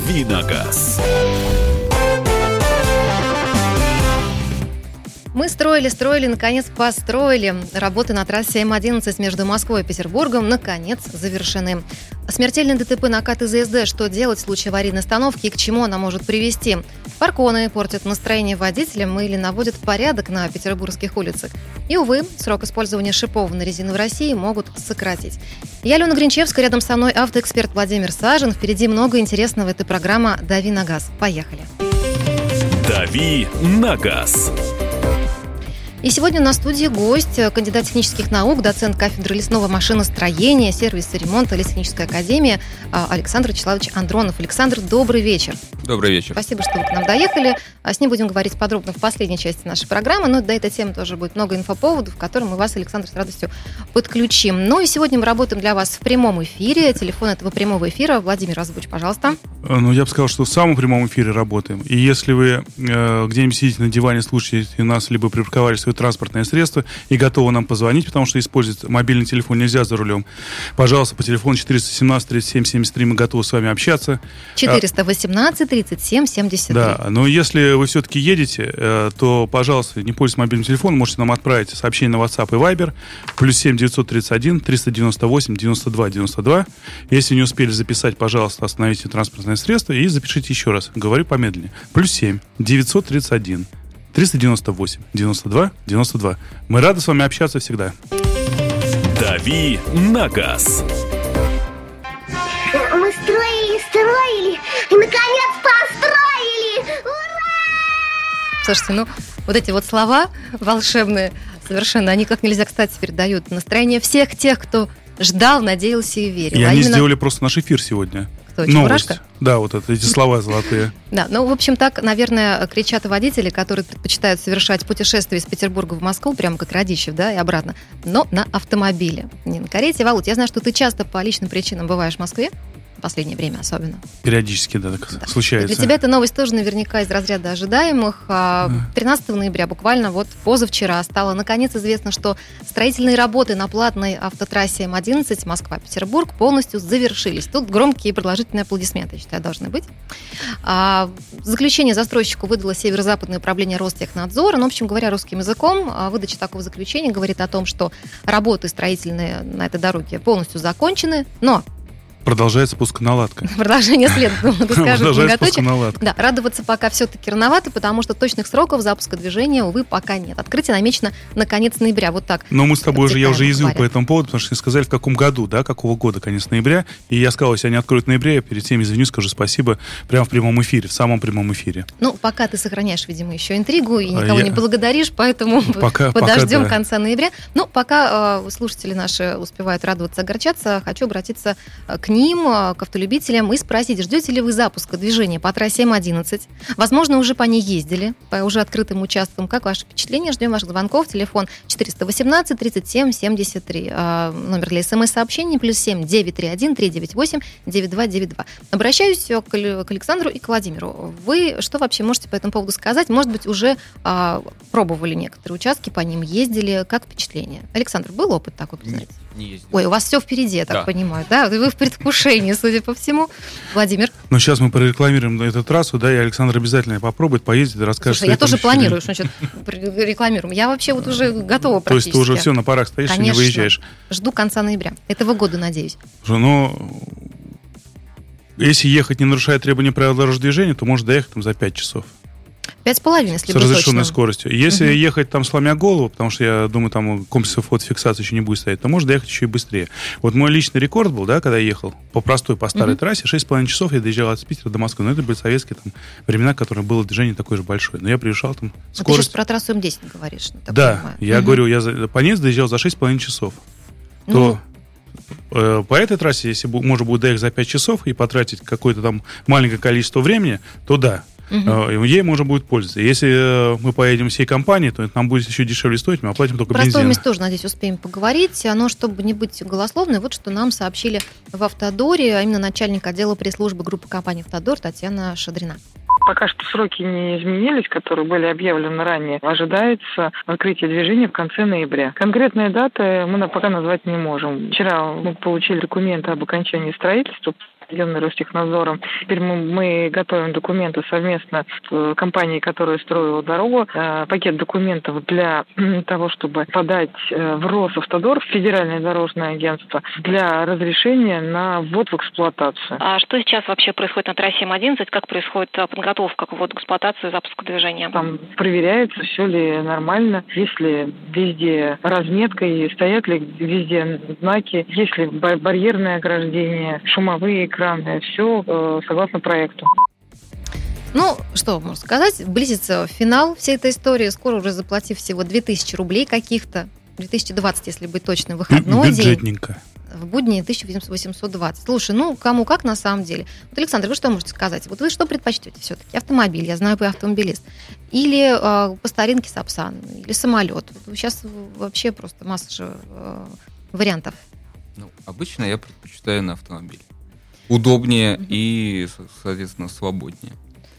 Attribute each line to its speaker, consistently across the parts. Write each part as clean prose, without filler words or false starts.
Speaker 1: «Давиногаз».
Speaker 2: Мы строили, наконец построили. Работы на трассе М-11 между Москвой и Петербургом наконец завершены. Смертельное ДТП на КТ-ЗСД. Что делать в случае аварийной остановки и к чему она может привести? Парконы портят настроение водителям или наводят порядок на петербургских улицах. И, увы, срок использования шипованной резины в России могут сократить. Я Алена Гринчевская, рядом со мной автоэксперт Владимир Сажин. Впереди много интересного. Это программа «Дави на газ». Поехали.
Speaker 1: «Дави на газ».
Speaker 2: И сегодня на студии гость, кандидат технических наук, доцент кафедры лесного машиностроения, сервиса ремонта Лестехнической академии Александр Вячеславович Андронов. Александр, добрый вечер.
Speaker 3: Добрый вечер.
Speaker 2: Спасибо, что вы к нам доехали. С ним будем говорить подробно в последней части нашей программы, но до этой темы тоже будет много инфоповодов, в котором мы вас, Александр, с радостью подключим. Ну и сегодня мы работаем для вас в прямом эфире. Телефон этого прямого эфира. Владимир, озвучь, пожалуйста.
Speaker 4: Ну, я бы сказал, что в самом прямом эфире работаем. И если вы где-нибудь сидите на диване, слушаете нас, либо припарковали свое транспортное средство и готовы нам позвонить, потому что использовать мобильный телефон нельзя за рулем, пожалуйста, по телефону 417-37-73 мы готовы с вами общаться.
Speaker 2: 418-37-73.
Speaker 4: Да, но если вы все-таки едете, то, пожалуйста, не пользуйтесь мобильным телефоном, можете нам отправить сообщение на WhatsApp и Viber, +7 931 398 92 92. Если не успели записать, пожалуйста, остановите транспортное средство и запишите еще раз. Говорю помедленнее. +7 931 398 92 92. Мы рады с вами общаться всегда.
Speaker 1: «Дави на газ».
Speaker 5: Мы строили и, наконец, построили! Ура!
Speaker 2: Слушайте, ну, вот эти вот слова волшебные совершенно, они как нельзя, кстати, передают настроение всех тех, кто ждал, надеялся и верил.
Speaker 4: И они сделали просто наш эфир сегодня.
Speaker 2: Кто, Чебурашка?
Speaker 4: Да, вот эти слова золотые.
Speaker 2: Да, ну, в общем, так, наверное, кричат водители, которые предпочитают совершать путешествие из Петербурга в Москву, прямо как Радищев, да, и обратно, но на автомобиле, не на карете. Володь, я знаю, что ты часто по личным причинам бываешь в Москве, в последнее время особенно.
Speaker 4: Периодически, да, так случается.
Speaker 2: И для тебя эта новость тоже наверняка из разряда ожидаемых. 13 ноября, буквально вот позавчера, стало наконец известно, что строительные работы на платной автотрассе М-11 Москва-Петербург полностью завершились. Тут громкие и продолжительные аплодисменты, я считаю, должны быть. Заключение застройщику выдало Северо-Западное управление Ростехнадзора. Ну, в общем говоря, русским языком, выдача такого заключения говорит о том, что работы строительные на этой дороге полностью закончены, но
Speaker 4: продолжается пусконаладка.
Speaker 2: Продолжение следует,
Speaker 4: Продолжается пусконаладка.
Speaker 2: Да, радоваться пока все-таки рановато, потому что точных сроков запуска движения, увы, пока нет. Открытие намечено на конец ноября, вот так.
Speaker 4: Но мы с тобой я уже язвил по этому поводу, потому что не сказали, в каком году, да, какого года конец ноября. И я сказал, если они откроют в ноябре, я перед всеми извинюсь, скажу спасибо прямо в прямом эфире, в самом прямом эфире.
Speaker 2: Ну, пока ты сохраняешь, видимо, еще интригу и никого не благодаришь, поэтому подождем конца ноября. Ну, пока слушатели наши успевают радоваться, огорчаться, хочу обратиться к ним, к автолюбителям, и спросить, ждете ли вы запуска движения по трассе М-11? Возможно, уже по ней ездили, по уже открытым участкам. Как ваше впечатление? Ждем ваших звонков. Телефон 418 37 73. Номер для СМС-сообщений +7 931 398 9292. Обращаюсь к Александру и к Владимиру. Вы что вообще можете по этому поводу сказать? Может быть, уже пробовали некоторые участки, по ним ездили. Как впечатление? Александр, был опыт такой?
Speaker 3: Не ездил.
Speaker 2: Ой, у вас все впереди, я так понимаю, да? Вы в предвкушении, судя по всему. Владимир?
Speaker 4: Ну, сейчас мы прорекламируем эту трассу, да, и Александр обязательно попробует, поездит, расскажет.
Speaker 2: Слушай, я тоже планирую, что значит рекламируем. Я вообще вот уже готова практически.
Speaker 4: То есть ты уже все, на парах стоишь и не выезжаешь?
Speaker 2: Жду конца ноября. Этого года, надеюсь.
Speaker 4: Ну, если ехать, не нарушая требования правил дорожного движения, то можно доехать там за 5 часов.
Speaker 2: 5,5, если
Speaker 4: с разрешенной скоростью. Если ехать там сломя голову, потому что я думаю, там комплексов фотофиксации еще не будет стоять, то можно доехать еще и быстрее. Вот мой личный рекорд был, да, когда я ехал по старой трассе, 6,5 часов я доезжал от Питера до Москвы. Но это были советские там времена, в которых было движение такое же большое. Но я превышал там скорость.
Speaker 2: Ты сейчас про трассу М10 говоришь.
Speaker 4: Да, я говорю, я по ней доезжал за 6,5 часов. То по этой трассе, если можно будет доехать за 5 часов и потратить какое-то там маленькое количество времени, то да. Ей можно будет пользоваться. Если мы поедем всей компанией, то это нам будет еще дешевле стоить, мы оплатим только бензин.
Speaker 2: Про стоимость тоже, надеюсь, успеем поговорить. Но чтобы не быть голословной, вот что нам сообщили в Автодоре, а именно начальник отдела пресс-службы группы компании «Автодор» Татьяна Шадрина.
Speaker 6: Пока что сроки не изменились, которые были объявлены ранее. Ожидается открытие движения в конце ноября. Конкретные даты мы пока назвать не можем. Вчера мы получили документы об окончании строительства. определенный Ростехнадзором. Теперь мы готовим документы совместно с компанией, которая строила дорогу. Пакет документов для того, чтобы подать в Росавтодор, в Федеральное дорожное агентство, для разрешения на ввод в эксплуатацию.
Speaker 2: А что сейчас вообще происходит на трассе М11? Как происходит подготовка к вводу в эксплуатацию и запуску движения?
Speaker 6: Там проверяется, все ли нормально, есть ли везде разметка и стоят ли везде знаки, есть ли барьерное ограждение, шумовые экраны. Все согласно проекту.
Speaker 2: Ну, что можно сказать, близится финал всей этой истории. Скоро уже заплатив всего 2000 рублей каких-то, 2020, если быть точным, выходной день.
Speaker 4: Бюджетненько.
Speaker 2: В будни 1820. Слушай, ну, кому как на самом деле. Вот, Александр, вы что можете сказать? Вот вы что предпочтете все-таки? Автомобиль, я знаю, вы автомобилист. Или по старинке Сапсан, или самолет. Сейчас вообще просто масса же вариантов.
Speaker 3: Ну, обычно я предпочитаю на автомобиль. Удобнее и, соответственно, свободнее.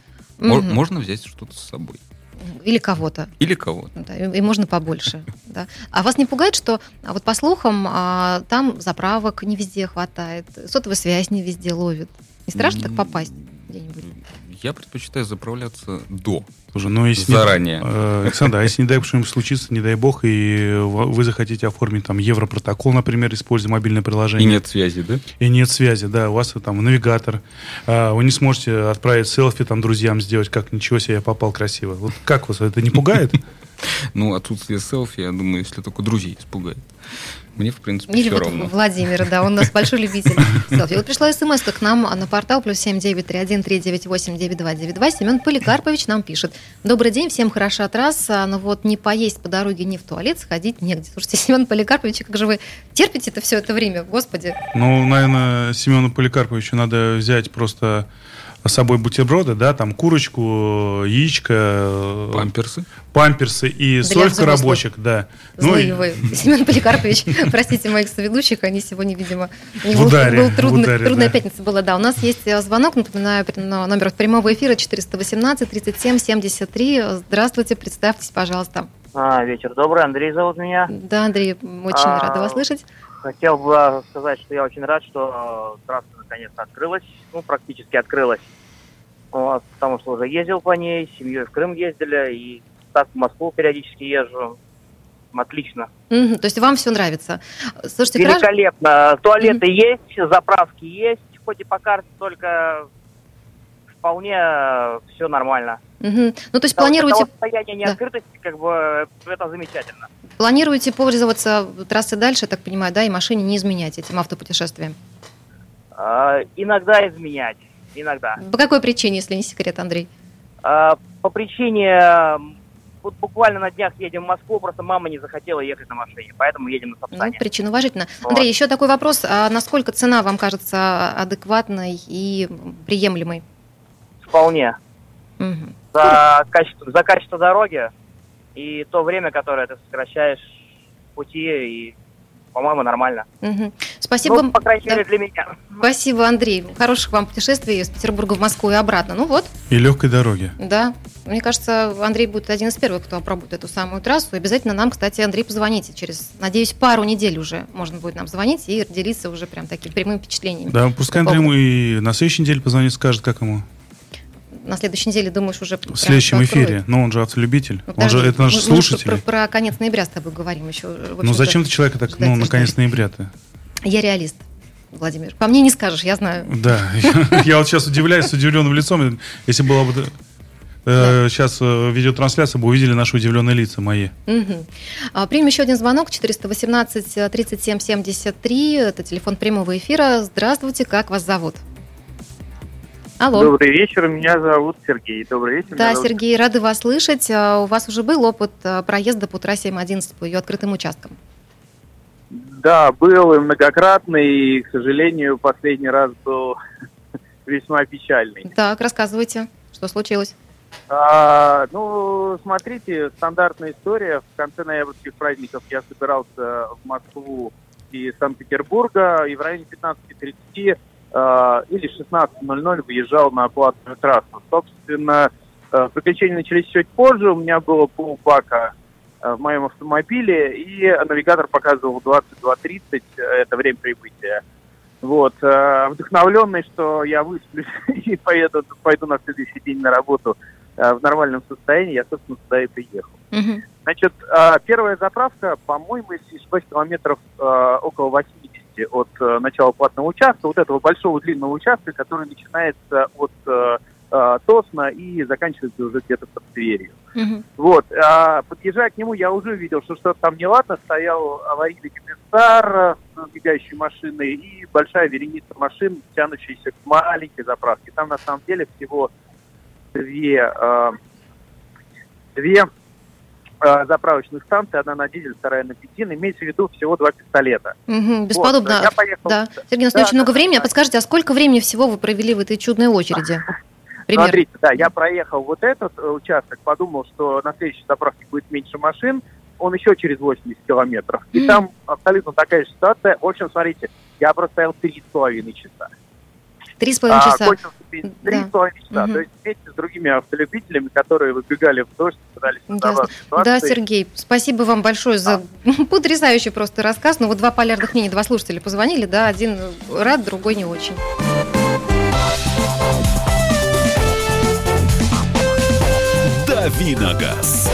Speaker 3: Можно взять что-то с собой.
Speaker 2: Или кого-то.
Speaker 3: Или кого-то.
Speaker 2: Да, и можно побольше. Да. А вас не пугает, что, вот по слухам, там заправок не везде хватает, сотовая связь не везде ловит? Не страшно так попасть где-нибудь?
Speaker 3: Я предпочитаю заправляться до.
Speaker 4: Слушай, ну, если
Speaker 3: заранее.
Speaker 4: Александр, а если, не дай бог, что-нибудь случится, не дай бог, и вы захотите оформить там Европротокол, например, используя мобильное приложение.
Speaker 3: И нет связи, да?
Speaker 4: И нет связи, да. У вас там навигатор. Вы не сможете отправить селфи там друзьям сделать, как ничего себе, я попал красиво. Вот как вас это не пугает?
Speaker 3: Ну, отсутствие селфи, я думаю, если только друзей испугает. Мне, в принципе,
Speaker 2: или
Speaker 3: все
Speaker 2: вот
Speaker 3: равно.
Speaker 2: Владимир, да, он у нас большой любитель селфи. Вот пришла смс-ка к нам на портал +7 931 398 9292. Семен Поликарпович нам пишет. Добрый день, всем хороша трасса, но вот не поесть по дороге, не в туалет сходить негде. Слушайте, Семен Поликарпович, как же вы терпите это все это время, господи?
Speaker 4: Ну, наверное, Семену Поликарповичу надо взять просто с собой бутерброды, да, там курочку, яичко, памперсы и соль в коробочек, да.
Speaker 2: Злые вы, Семен Поликарпович, простите моих соведущих, они сегодня, видимо,
Speaker 4: в ударе,
Speaker 2: трудная пятница была, да. У нас есть звонок, напоминаю, номер прямого эфира 418 37 73. Здравствуйте, представьтесь, пожалуйста.
Speaker 7: Вечер добрый, Андрей зовут меня.
Speaker 2: Да, Андрей, очень рада вас слышать.
Speaker 7: Хотел бы сказать, что я очень рад, что трасса наконец-то открылась, практически открылась. Вот, потому что уже ездил по ней, с семьей в Крым ездили, и так в Москву периодически езжу. Отлично.
Speaker 2: То есть вам все нравится? Слушайте,
Speaker 7: великолепно. Туалеты есть, заправки есть, хоть и по карте, только вполне все нормально.
Speaker 2: Ну, то есть планируете...
Speaker 7: Состояние неоткрытости, это замечательно.
Speaker 2: Планируете пользоваться трассой дальше, я так понимаю, да, и машине не изменять этим автопутешествиям?
Speaker 7: Иногда изменять, иногда.
Speaker 2: По какой причине, если не секрет, Андрей?
Speaker 7: По причине, вот буквально на днях едем в Москву, просто мама не захотела ехать на машине, поэтому едем на Сапсане.
Speaker 2: Причина уважительна. Вот. Андрей, еще такой вопрос, а насколько цена вам кажется адекватной и приемлемой?
Speaker 7: Вполне. За качество дороги и то время, которое ты сокращаешь пути, и, по-моему, нормально.
Speaker 2: Спасибо.
Speaker 7: По крайней мере, для меня.
Speaker 2: Спасибо, Андрей. Хороших вам путешествий из Петербурга в Москву и обратно. Ну вот.
Speaker 4: И легкой дороги.
Speaker 2: Да. Мне кажется, Андрей будет один из первых, кто опробует эту самую трассу. И обязательно нам, кстати, Андрей, позвоните. Через, надеюсь, пару недель уже можно будет нам звонить и делиться уже прям такими прямыми впечатлениями.
Speaker 4: Да, пускай Андрей ему и на следующей неделе позвонит, скажет, как ему.
Speaker 2: На следующей неделе, думаешь, уже...
Speaker 4: В следующем эфире. Но он же автолюбитель. Это наш слушатель.
Speaker 2: Про конец ноября с тобой говорим еще.
Speaker 4: Ну зачем ты человека так, на конец ноября-то?
Speaker 2: Я реалист, Владимир. По мне не скажешь, я знаю.
Speaker 4: Да. Я вот сейчас удивляюсь с удивленным лицом. Если была бы... Сейчас видеотрансляция, бы увидели наши удивленные лица мои.
Speaker 2: Примем еще один звонок. 418 37 73. Это телефон прямого эфира. Здравствуйте, как вас зовут? Алло.
Speaker 8: Добрый вечер, меня зовут Сергей. Добрый вечер.
Speaker 2: Да, Сергей, рады вас слышать. У вас уже был опыт проезда по трассе М11 по ее открытым участкам?
Speaker 8: Да, был и многократный, и, к сожалению, последний раз был весьма печальный.
Speaker 2: Так, рассказывайте, что случилось?
Speaker 8: Смотрите, стандартная история. В конце ноябрьских праздников я собирался в Москву из Санкт-Петербурга, и в районе 15:30 или 16:00 выезжал на платную трассу. Собственно, приключения начались чуть позже. У меня было полбака в моем автомобиле, и навигатор показывал 22:30, это время прибытия. Вот, вдохновленный, что я высплюсь и пойду на следующий день на работу в нормальном состоянии, я, собственно, туда и приехал.
Speaker 2: Угу.
Speaker 8: Значит, первая заправка, по-моему, если не ошибаюсь, километров около 80 от начала платного участка, вот этого большого длинного участка, который начинается от Тосна и заканчивается уже где-то под Тверью.
Speaker 2: Угу.
Speaker 8: Вот, подъезжая к нему, я уже видел, что что-то там неладно, стоял аварийный комиссар с мигающей машиной и большая вереница машин, тянущаяся к маленькой заправке. Там, на самом деле, всего две заправочных станции, одна на дизель, вторая на бензин, имеется в виду всего 2 пистолета.
Speaker 2: Угу, бесподобно.
Speaker 8: Вот, я поехал...
Speaker 2: Да. Сергей, у нас не очень много времени, а подскажите, а сколько времени всего вы провели в этой чудной очереди? Пример.
Speaker 8: Смотрите, да, я проехал вот этот участок, подумал, что на следующей заправке будет меньше машин, он еще через 80 километров. И там абсолютно такая же ситуация. В общем, смотрите, я простоял 3,5 часа.
Speaker 2: 3,5 часа.
Speaker 8: 3,5 часа. То есть вместе с другими автолюбителями, которые выбегали в дождь, пытались создавать ситуацию.
Speaker 2: Да, Сергей, спасибо вам большое за потрясающий просто рассказ. Ну вот два полярных мнения, два слушателя позвонили, да, один рад, другой не очень.
Speaker 1: «Дави на газ».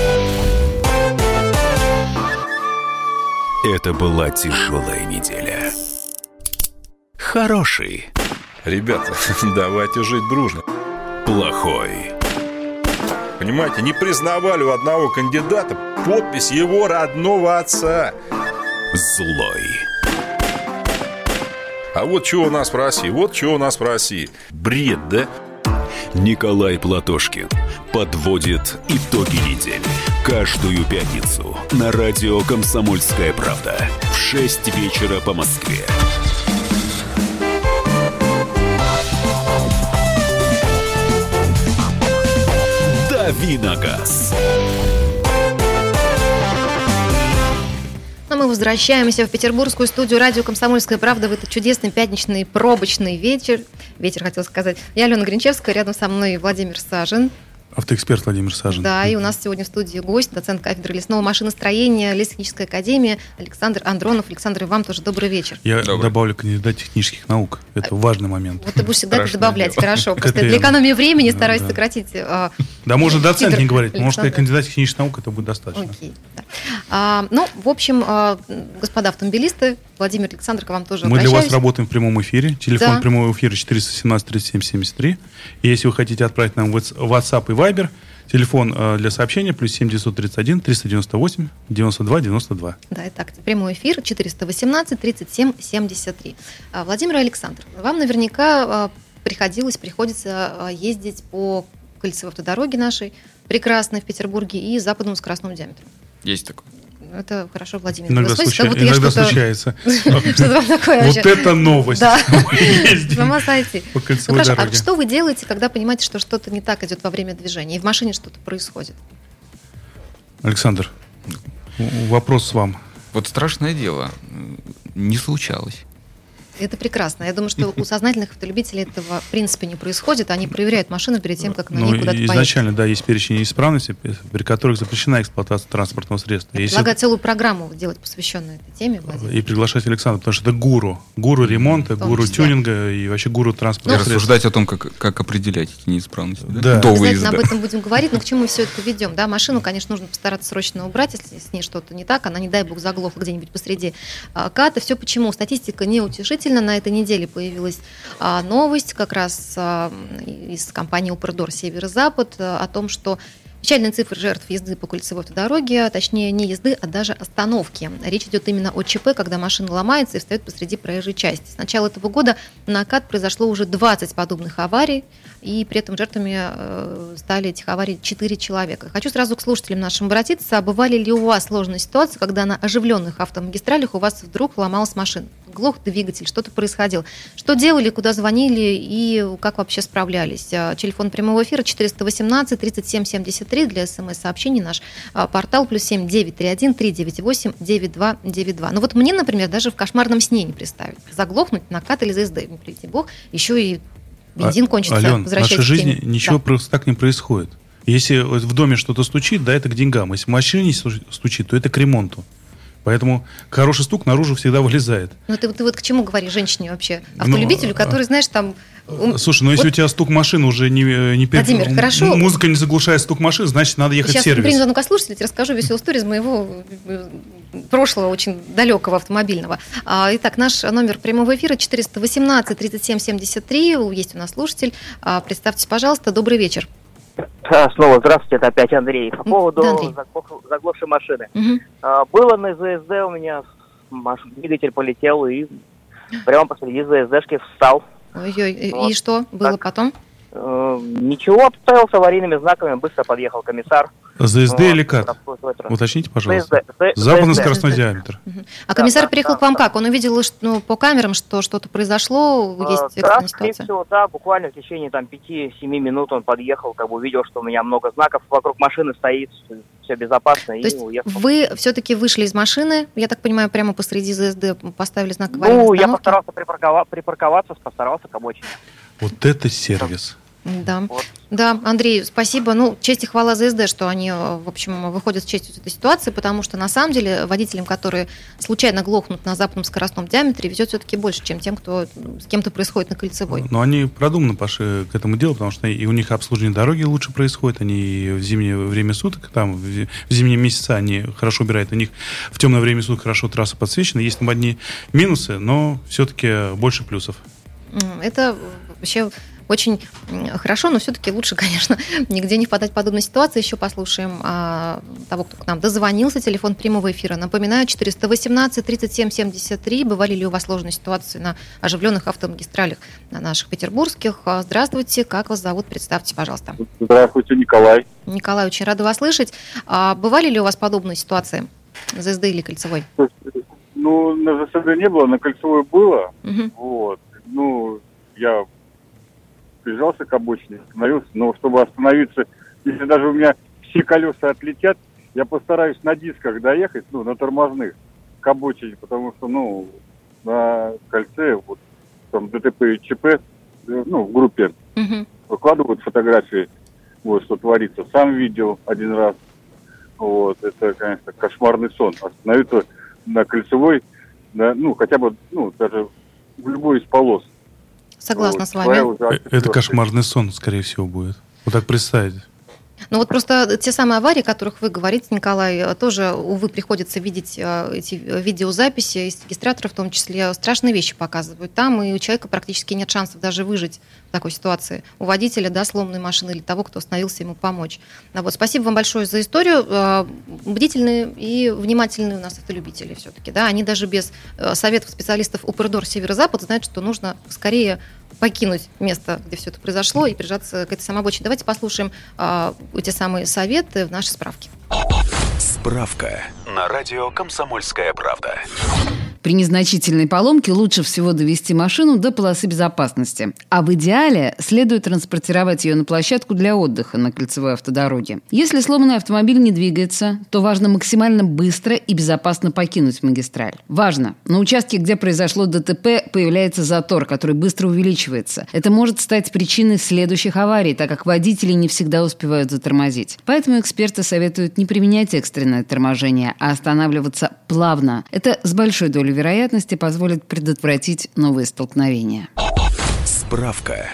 Speaker 1: Это была тяжелая неделя. Хороший.
Speaker 9: Ребята, давайте жить дружно.
Speaker 1: Плохой.
Speaker 9: Понимаете, не признавали у одного кандидата подпись его родного отца.
Speaker 1: Злой.
Speaker 9: А вот что у нас в России, вот что у нас в России. Бред, да?
Speaker 1: Николай Платошкин подводит итоги недели. Каждую пятницу на радио «Комсомольская правда» в 6 вечера по Москве. «Дави на газ».
Speaker 2: Но мы возвращаемся в петербургскую студию радио «Комсомольская правда» в этот чудесный пятничный пробочный вечер. Вечер, хотел сказать. Я Алена Гринчевская, рядом со мной Владимир Сажин.
Speaker 4: Автоэксперт Владимир Сажин.
Speaker 2: Да, и у нас сегодня в студии гость, доцент кафедры лесного машиностроения Лесотехнической академии Александр Андронов. Александр, и вам тоже добрый вечер.
Speaker 4: Я добавлю кандидат технических наук. Это важный момент.
Speaker 2: Вот ты будешь всегда это добавлять, хорошо. Просто для экономии времени стараюсь сократить.
Speaker 4: Да, можно доцент не говорить. Может, и кандидат технических наук это будет достаточно.
Speaker 2: Окей. Ну, в общем, господа автомобилисты, Владимир, Александр, к вам тоже обращаюсь.
Speaker 4: Мы для вас работаем в прямом эфире. Телефон прямого эфира 417 37 73. И если вы хотите отправить нам в WhatsApp и Viber, телефон для сообщения +7 931 398 92 92.
Speaker 2: Да, итак, прямой эфир 418 37 73. Владимир и Александр, вам наверняка приходится ездить по кольцевой автодороге нашей, прекрасной в Петербурге, и западному скоростному диаметру.
Speaker 3: Есть такое.
Speaker 2: Это хорошо, Владимир.
Speaker 4: Иногда случается.
Speaker 2: Что-то такое.
Speaker 4: Вот это новость.
Speaker 2: Сама сойти. Хорошо, а что вы делаете, когда понимаете, что что-то не так идет во время движения, и в машине что-то происходит?
Speaker 4: Александр, вопрос вам.
Speaker 3: Вот страшное дело. Не случалось.
Speaker 2: Это прекрасно. Я думаю, что у сознательных автолюбителей этого в принципе не происходит. Они проверяют машину перед тем, как на ней куда-то поехать.
Speaker 4: Изначально, да, есть перечень неисправностей, при которых запрещена эксплуатация транспортного средства.
Speaker 2: Я предлагаю целую программу делать, посвященную этой теме, Владимир.
Speaker 4: И приглашать Александра, потому что это гуру ремонта, гуру тюнинга и вообще гуру транспортного средства.
Speaker 3: Рассуждать о том, как определять эти неисправности.
Speaker 4: Да.
Speaker 3: До выезда.
Speaker 2: Обязательно об этом будем говорить, но к чему мы все это ведем? Да, машину, конечно, нужно постараться срочно убрать, если с ней что-то не так, она, не дай бог, заглохла где-нибудь посреди ката. Все почему? Статистика неутешительна. На этой неделе появилась новость как раз из компании «Упрдор Северо-Запад» о том, что печальные цифры жертв езды по кольцевой автодороге, точнее не езды, а даже остановки. Речь идет именно о ЧП, когда машина ломается и встает посреди проезжей части. С начала этого года на КАТ произошло уже 20 подобных аварий, и при этом жертвами стали этих аварий 4 человека. Хочу сразу к слушателям нашим обратиться. Бывали ли у вас сложные ситуации, когда на оживленных автомагистралях у вас вдруг ломалась машина? Глох двигатель, что-то происходило. Что делали, куда звонили и как вообще справлялись? Телефон прямого эфира 418 37 73 для СМС-сообщений. Наш портал +7 931 398 9292. Ну вот мне, например, даже в кошмарном сне не представить. Заглохнуть на КАТ или ЗСД, не приведи бог, еще и бензин кончится.
Speaker 4: Ален, в нашей жизни ничего просто так не происходит. Если в доме что-то стучит, да, это к деньгам. Если в машине стучит, то это к ремонту. Поэтому хороший стук наружу всегда вылезает.
Speaker 2: Ну, ты вот к чему говоришь женщине вообще? Автолюбителю, который, знаешь, там...
Speaker 4: Слушай, если у тебя стук машины уже не
Speaker 2: Владимир, хорошо.
Speaker 4: Музыка не заглушает стук машины, значит, надо ехать в сервис.
Speaker 2: Сейчас принято слушателей, расскажу веселую историю из моего прошлого, очень далекого автомобильного. Итак, наш номер прямого эфира 418-37-73. Есть у нас слушатель. Представьтесь, пожалуйста. Добрый вечер.
Speaker 7: Снова здравствуйте, это опять Андрей. По поводу заглохшей машины. Было на ЗСД у меня, двигатель полетел и прямо посреди ЗСДшки встал.
Speaker 2: Ой-ой, вот. И что было потом?
Speaker 7: Ничего, обставил с аварийными знаками, быстро подъехал комиссар.
Speaker 4: ЗСД или КАТ? Уточните, пожалуйста. Западно-скоростной диаметр.
Speaker 2: А комиссар приехал к вам как? Он увидел по камерам, что что-то произошло, есть экстренная ситуация?
Speaker 7: Всего, да, буквально в течение 5-7 минут он подъехал, увидел, что у меня много знаков, вокруг машины стоит, все безопасно, и уехал.
Speaker 2: Вы все-таки вышли из машины, я так понимаю, прямо посреди ЗСД поставили знак аварийной остановки?
Speaker 7: Я постарался припарковаться, постарался к обочине.
Speaker 4: Вот это сервис.
Speaker 2: Да. Вот. Да, Андрей, спасибо. Честь и хвала ЗСД, что они, в общем, выходят с честью из этой ситуации, потому что, на самом деле, водителям, которые случайно глохнут на западном скоростном диаметре, везет все-таки больше, чем тем, кто с кем-то происходит на Кольцевой.
Speaker 4: Но они продуманно пошли к этому делу, потому что и у них обслуживание дороги лучше происходит, они и в зимнее время суток, там, в зимние месяца они хорошо убирают, у них в темное время суток хорошо трасса подсвечена, есть там одни минусы, но все-таки больше плюсов.
Speaker 2: Это вообще... Очень хорошо, но все-таки лучше, конечно, нигде не впадать в подобную ситуацию. Еще послушаем того, кто к нам дозвонился. Телефон прямого эфира. Напоминаю, 418-37-73. Бывали ли у вас сложные ситуации на оживленных автомагистралях на наших петербургских? Здравствуйте, как вас зовут? Представьте, пожалуйста.
Speaker 10: Здравствуйте, Николай.
Speaker 2: Николай, очень рада вас слышать. Бывали ли у вас подобные ситуации? ЗСД или Кольцевой?
Speaker 10: На ЗСД не было, на Кольцевой было. Вот. Я прижался к обочине, остановился, но чтобы остановиться, если даже у меня все колеса отлетят, я постараюсь на дисках доехать, на тормозных, к обочине, потому что, на кольце, вот, там, ДТП и ЧП, в группе выкладывают фотографии, вот, что творится. Сам видел один раз, вот, это, конечно, кошмарный сон. Остановиться на Кольцевой, хотя бы, даже в любой из полос.
Speaker 2: Согласна с вами.
Speaker 4: Это кошмарный сон, скорее всего, будет. Вот так представить.
Speaker 2: Просто те самые аварии, о которых вы говорите, Николай, тоже, увы, приходится видеть эти видеозаписи из регистратора, в том числе страшные вещи показывают там, и у человека практически нет шансов даже выжить в такой ситуации. У водителя, сломанной машины или того, кто остановился ему помочь. Спасибо вам большое за историю. Бдительные и внимательные у нас автолюбители все-таки. Да? Они даже без советов специалистов Упрдор Северо-Запад знают, что нужно скорее покинуть место, где все это произошло, и прижаться к этой самой обочине. Давайте послушаем эти самые советы в нашей справке.
Speaker 1: Справка на радио «Комсомольская правда».
Speaker 11: При незначительной поломке лучше всего довести машину до полосы безопасности. А в идеале следует транспортировать ее на площадку для отдыха на кольцевой автодороге. Если сломанный автомобиль не двигается, то важно максимально быстро и безопасно покинуть магистраль. Важно! На участке, где произошло ДТП, появляется затор, который быстро увеличивается. Это может стать причиной следующих аварий, так как водители не всегда успевают затормозить. Поэтому эксперты советуют не применять экстренное торможение, а останавливаться плавно. Это с большой долей вероятности позволит предотвратить новые столкновения.
Speaker 1: Справка.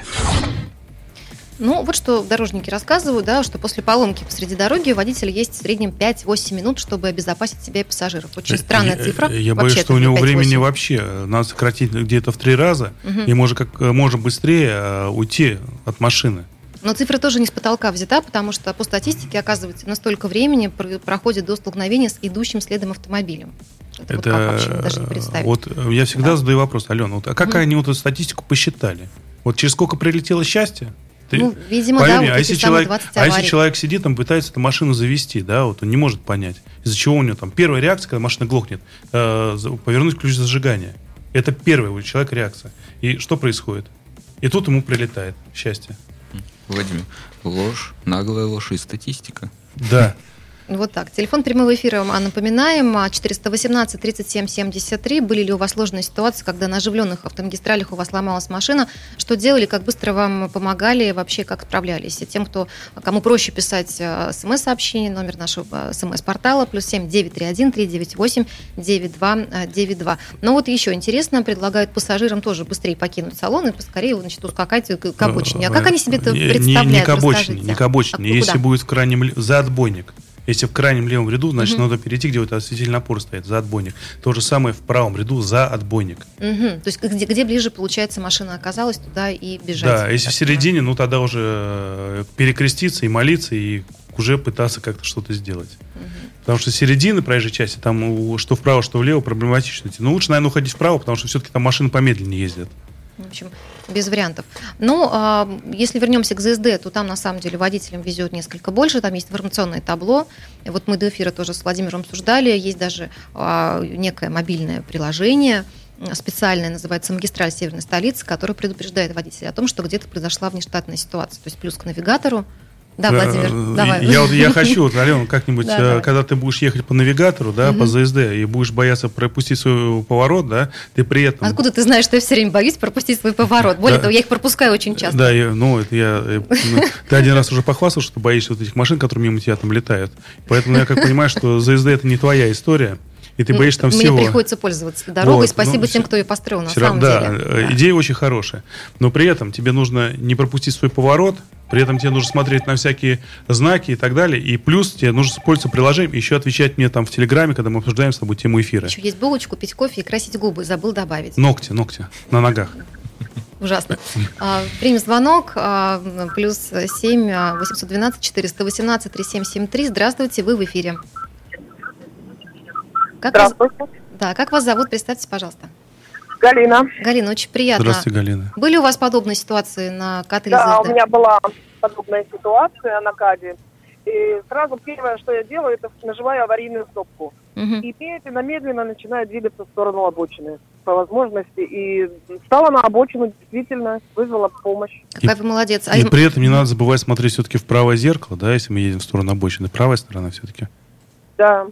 Speaker 2: Вот что дорожники рассказывают, что после поломки посреди дороги у водителя есть в среднем 5-8 минут, чтобы обезопасить себя и пассажиров. Очень странная цифра.
Speaker 4: Я боюсь, что у него времени вообще надо сократить где-то в 3 раза, и как можно быстрее уйти от машины.
Speaker 2: Но цифра тоже не с потолка взята, потому что по статистике, оказывается, настолько времени проходит до столкновения с идущим следом автомобилем. Это как вообще даже не представить.
Speaker 4: Я всегда задаю вопрос, Алена, а как они эту статистику посчитали? Через сколько прилетело счастье?
Speaker 2: Видимо,
Speaker 4: пойми,
Speaker 2: да,
Speaker 4: если человек сидит, пытается эту машину завести, он не может понять, из-за чего у него первая реакция, когда машина глохнет, повернуть ключ зажигания. Это первая у человека реакция. И что происходит? И тут ему прилетает счастье.
Speaker 3: Владимир, ложь, наглая ложь и статистика.
Speaker 4: Да.
Speaker 2: Вот так. Телефон прямого эфира, напоминаем, 418-37-73. Были ли у вас сложные ситуации, когда на оживленных автомагистралях у вас сломалась машина? Что делали, как быстро вам помогали, вообще как справлялись? И тем, кому проще писать смс-сообщение, номер нашего смс-портала, +7 931 398 9292. Но вот еще интересно, предлагают пассажирам тоже быстрее покинуть салон и поскорее, значит, ускакать к обочине. А как они себе это представляют?
Speaker 4: Не к обочине. Если будет в крайнем за отбойник. Если в крайнем левом ряду, значит, надо перейти, где вот осветительный опор стоит, за отбойник. То же самое в правом ряду за отбойник.
Speaker 2: То есть где ближе, получается, машина оказалась, туда и бежать.
Speaker 4: Да, если в середине, ну тогда уже перекреститься и молиться, и уже пытаться как-то что-то сделать. Потому что середины проезжей части, там что вправо, что влево, проблематично идти. Но лучше, наверное, уходить вправо, потому что все-таки там машины помедленнее ездят.
Speaker 2: В общем, без вариантов. Но если вернемся к ЗСД, то там на самом деле водителям везет несколько больше. Там есть информационное табло. И вот мы до эфира тоже с Владимиром обсуждали. Есть даже некое мобильное приложение специальное, называется «Магистраль северной столицы», которое предупреждает водителя о том, что где-то произошла внештатная ситуация. То есть плюс к навигатору. Да, Владимир, давай.
Speaker 4: Я хочу, Алена, как-нибудь, когда ты будешь ехать по навигатору, да, по ЗСД, и будешь бояться пропустить свой поворот, да, ты при этом...
Speaker 2: Откуда ты знаешь, что я все время боюсь пропустить свой поворот? Более того, я их пропускаю очень часто.
Speaker 4: Да, ты один раз уже похвастался, что боишься вот этих машин, которые мимо тебя там летают. Поэтому я как понимаю, что ЗСД это не твоя история. И ты боишься там всего.
Speaker 2: Мне приходится пользоваться дорогой. Спасибо тем, кто ее построил, на самом деле.
Speaker 4: Да, идея очень хорошая. Но при этом тебе нужно не пропустить свой поворот, при этом тебе нужно смотреть на всякие знаки и так далее. И плюс тебе нужно пользоваться приложением, еще отвечать мне там в Телеграме, когда мы обсуждаем с тобой тему эфира.
Speaker 2: Еще есть булочку, пить кофе и красить губы. Забыл добавить.
Speaker 4: Ногти на ногах.
Speaker 2: Ужасно. Примем звонок. +7 812 418 3773. Здравствуйте, вы в эфире.
Speaker 12: Здравствуйте.
Speaker 2: Как вас зовут? Представьтесь, пожалуйста.
Speaker 12: Галина.
Speaker 2: Галина, очень приятно.
Speaker 4: Здравствуйте, Галина.
Speaker 2: Были у вас подобные ситуации на КАДе?
Speaker 12: Да, у меня была подобная ситуация на КАДе. И сразу первое, что я делаю, это нажимаю аварийную кнопку. И медленно начинаю двигаться в сторону обочины по возможности. И встала на обочину, действительно, вызвала помощь.
Speaker 2: Какая вы молодец.
Speaker 4: И при этом не надо забывать смотреть все-таки в правое зеркало, да, если мы едем в сторону обочины. Правая сторона все-таки.
Speaker 12: Да.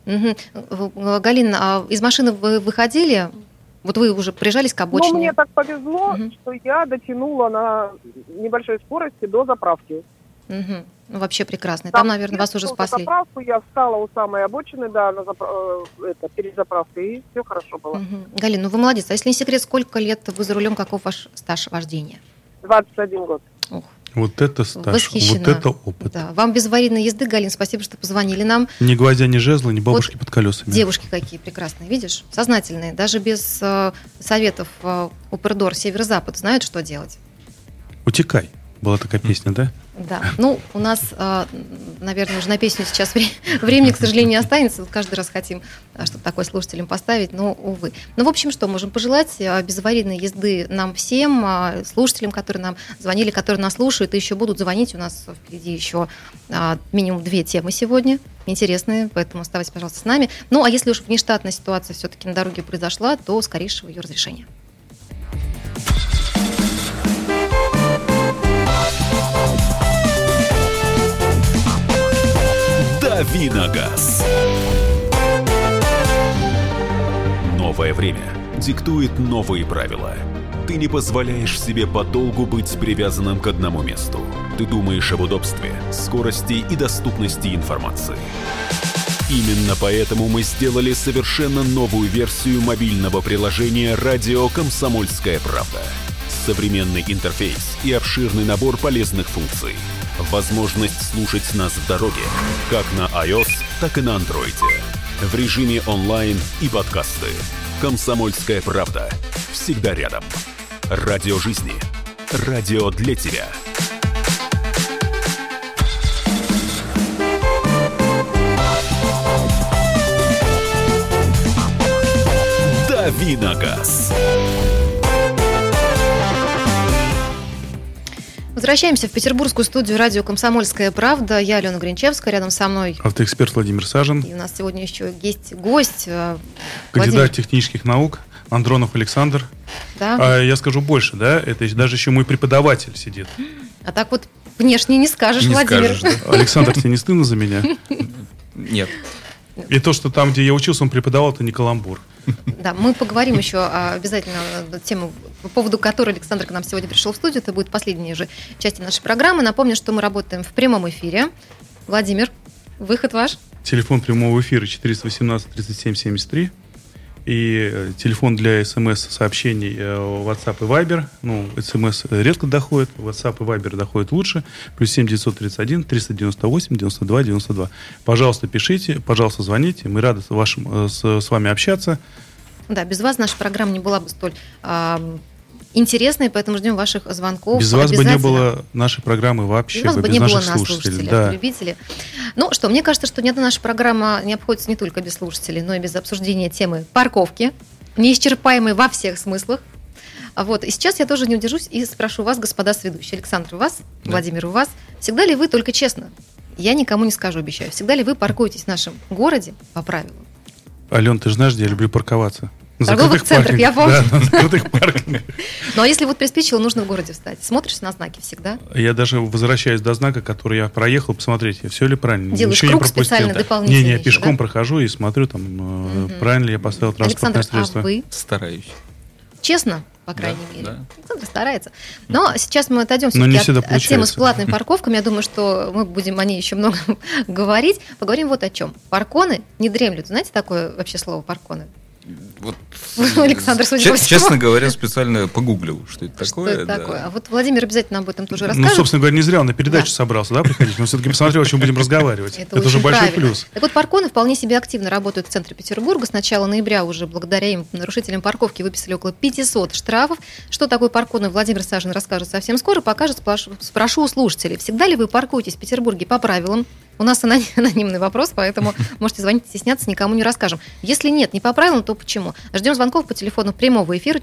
Speaker 2: Галина, из машины вы выходили? Вот вы уже прижались к обочине?
Speaker 12: Ну, мне так повезло, что я дотянула на небольшой скорости до заправки.
Speaker 2: Ну, вообще прекрасно. Там, наверное, вас уже спасли.
Speaker 12: Заправку, я встала у самой обочины, да, перед заправкой, и все хорошо было.
Speaker 2: Галина, ну вы молодец. А если не секрет, сколько лет вы за рулем, каков ваш стаж вождения?
Speaker 12: 21 год.
Speaker 2: Ох.
Speaker 4: Вот это стаж,
Speaker 2: восхищена.
Speaker 4: Вот это опыт.
Speaker 2: Да. Вам без аварийной езды, Галин, спасибо, что позвонили нам.
Speaker 4: Ни гвоздя, ни жезла, ни бабушки под колесами.
Speaker 2: Девушки какие прекрасные, видишь? Сознательные. Даже без советов Упердор Северо-Запад знают, что делать.
Speaker 4: Утекай. Была такая песня, да?
Speaker 2: Да. Ну, у нас, наверное, уже на песню сейчас времени, к сожалению, не останется. Каждый раз хотим что-то такое слушателям поставить, но, увы. Ну, в общем, что можем пожелать? Безаварийной езды нам всем, слушателям, которые нам звонили, которые нас слушают и еще будут звонить. У нас впереди еще минимум 2 темы сегодня интересные, поэтому оставайтесь, пожалуйста, с нами. Ну, а если уж внештатная ситуация все-таки на дороге произошла, то скорейшего ее разрешения.
Speaker 1: «Дави на газ». Новое время диктует новые правила. Ты не позволяешь себе подолгу быть привязанным к одному месту. Ты думаешь об удобстве, скорости и доступности информации. Именно поэтому мы сделали совершенно новую версию мобильного приложения «Радио Комсомольская правда». Современный интерфейс и обширный набор полезных функций. Возможность слушать нас в дороге, как на iOS, так и на Android. В режиме онлайн и подкасты. «Комсомольская правда». Всегда рядом. Радио жизни. Радио для тебя. «Дави на газ».
Speaker 2: Возвращаемся в петербургскую студию радио «Комсомольская правда». Я Алена Гринчевская, рядом со мной
Speaker 4: автоэксперт Владимир Сажин.
Speaker 2: И у нас сегодня еще гость
Speaker 4: кандидат технических наук Андронов Александр.
Speaker 2: Да.
Speaker 4: Я скажу больше, да, это даже еще мой преподаватель сидит.
Speaker 2: А так вот внешне не скажешь, Владимир.
Speaker 4: Александр, тебе не стыдно за меня?
Speaker 3: Нет.
Speaker 4: И то, что там, где я учился, он преподавал, это не каламбур.
Speaker 2: Да, мы поговорим еще обязательно на тему, по поводу которой Александр к нам сегодня пришел в студию. Это будет последняя же часть нашей программы. Напомню, что мы работаем в прямом эфире. Владимир, выход ваш.
Speaker 4: Телефон прямого эфира 418-37-73. И телефон для смс-сообщений WhatsApp и Viber. Ну, смс редко доходит, WhatsApp и Viber доходит лучше. Плюс 7 931 398 92 92. Пожалуйста, пишите, пожалуйста, звоните. Мы рады с вами общаться.
Speaker 2: Да, без вас наша программа не была бы столь интересной, поэтому ждем ваших звонков.
Speaker 4: Без вас бы не было нашей программы вообще,
Speaker 2: без вас бы не
Speaker 4: наших
Speaker 2: было нас, слушателей, да. Любителей. Ну что, мне кажется, что ни одна наша программа не обходится не только без слушателей, но и без обсуждения темы парковки, неисчерпаемой во всех смыслах. Вот. И сейчас я тоже не удержусь и спрошу вас, господа сведущие. Александр, у вас, да. Владимир, у вас. Всегда ли вы, только честно, я никому не скажу, обещаю, всегда ли вы паркуетесь в нашем городе по правилам?
Speaker 4: Ален, ты же знаешь, где я люблю парковаться.
Speaker 2: В торговых центрах, я помню.
Speaker 4: Да, на закрытых паркингах.
Speaker 2: Ну, а если вот приспичило, нужно в городе встать? Смотришь на знаки всегда?
Speaker 4: Я даже возвращаюсь до знака, который я проехал, посмотреть, все ли правильно.
Speaker 2: Делаешь круг специально дополнительный.
Speaker 4: Не, я пешком прохожу и смотрю, там, правильно ли я поставил транспортное средство.
Speaker 2: Александр, а вы?
Speaker 3: Стараюсь.
Speaker 2: Честно? По крайней мере.
Speaker 3: Да.
Speaker 2: Александр старается. Но сейчас мы отойдем все-таки от темы с платными парковками. Я думаю, что мы будем о ней еще много говорить. Поговорим вот о чем. Парконы не дремлют. Знаете такое вообще слово парконы?
Speaker 3: Вот,
Speaker 2: Александр, судя по всему.
Speaker 3: Честно говоря, специально погуглил, что это такое.
Speaker 2: Что это такое? А вот Владимир обязательно об этом тоже расскажет.
Speaker 4: Ну, собственно говоря, не зря он на передачу собрался, да, приходить. Мы все-таки посмотрели, о чем будем разговаривать. Это уже большой плюс.
Speaker 2: Так вот, парконы вполне себе активно работают в центре Петербурга. С начала ноября уже благодаря им нарушителям парковки выписали около 500 штрафов. Что такое парконы, Владимир Сажин расскажет совсем скоро. Покажет, спрошу у слушателей. Всегда ли вы паркуетесь в Петербурге по правилам? У нас анонимный вопрос, поэтому можете звонить, стесняться, никому не расскажем. Если нет, не по правилам, то почему? Ждем звонков по телефону прямого эфира